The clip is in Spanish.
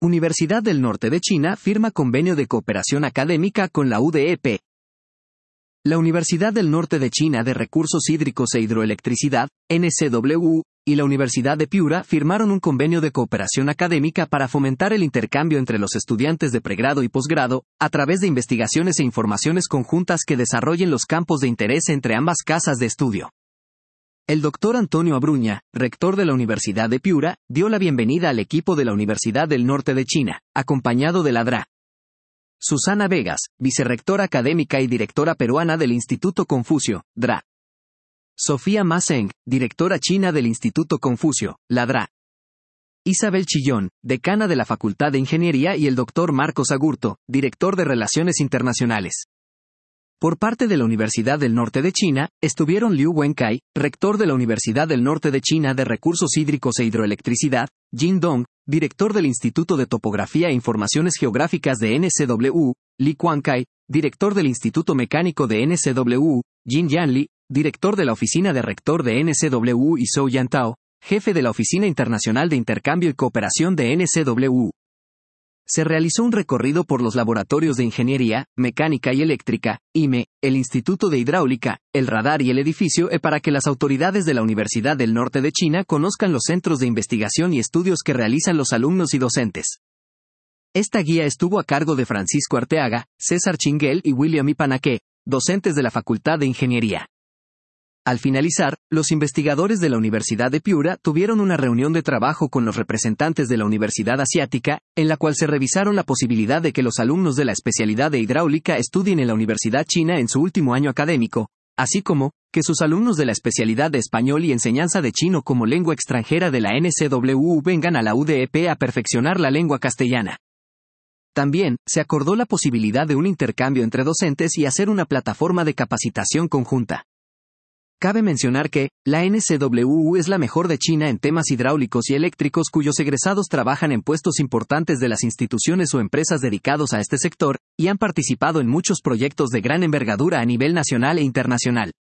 Universidad del Norte de China firma convenio de cooperación académica con la UDEP. La Universidad del Norte de China de Recursos Hídricos e Hidroelectricidad, NCWU, y la Universidad de Piura firmaron un convenio de cooperación académica para fomentar el intercambio entre los estudiantes de pregrado y posgrado, a través de investigaciones e informaciones conjuntas que desarrollen los campos de interés entre ambas casas de estudio. El doctor Antonio Abruña, rector de la Universidad de Piura, dio la bienvenida al equipo de la Universidad del Norte de China, acompañado de la DRA. Susana Vegas, vicerrectora académica y directora peruana del Instituto Confucio, DRA. Sofía Ma Zheng, directora china del Instituto Confucio, la DRA. Isabel Chillón, decana de la Facultad de Ingeniería, y el doctor Marcos Agurto, director de Relaciones Internacionales. Por parte de la Universidad del Norte de China, estuvieron Liu Wenkai, rector de la Universidad del Norte de China de Recursos Hídricos e Hidroelectricidad, Jin Dong, director del Instituto de Topografía e Informaciones Geográficas de NCWU, Li Kuan-kai, director del Instituto Mecánico de NCWU, Jin Yanli, director de la Oficina de Rector de NCWU, y Zhou Yantao, jefe de la Oficina Internacional de Intercambio y Cooperación de NCWU. Se realizó un recorrido por los laboratorios de Ingeniería, Mecánica y Eléctrica, IME, el Instituto de Hidráulica, el Radar y el edificio para que las autoridades de la Universidad del Norte de China conozcan los centros de investigación y estudios que realizan los alumnos y docentes. Esta guía estuvo a cargo de Francisco Arteaga, César Chinguel y William Ipanaque, docentes de la Facultad de Ingeniería. Al finalizar, los investigadores de la Universidad de Piura tuvieron una reunión de trabajo con los representantes de la Universidad Asiática, en la cual se revisaron la posibilidad de que los alumnos de la especialidad de hidráulica estudien en la Universidad China en su último año académico, así como que sus alumnos de la especialidad de español y enseñanza de chino como lengua extranjera de la NCWU vengan a la UDEP a perfeccionar la lengua castellana. También, se acordó la posibilidad de un intercambio entre docentes y hacer una plataforma de capacitación conjunta. Cabe mencionar que, la NCWU es la mejor de China en temas hidráulicos y eléctricos, cuyos egresados trabajan en puestos importantes de las instituciones o empresas dedicados a este sector, y han participado en muchos proyectos de gran envergadura a nivel nacional e internacional.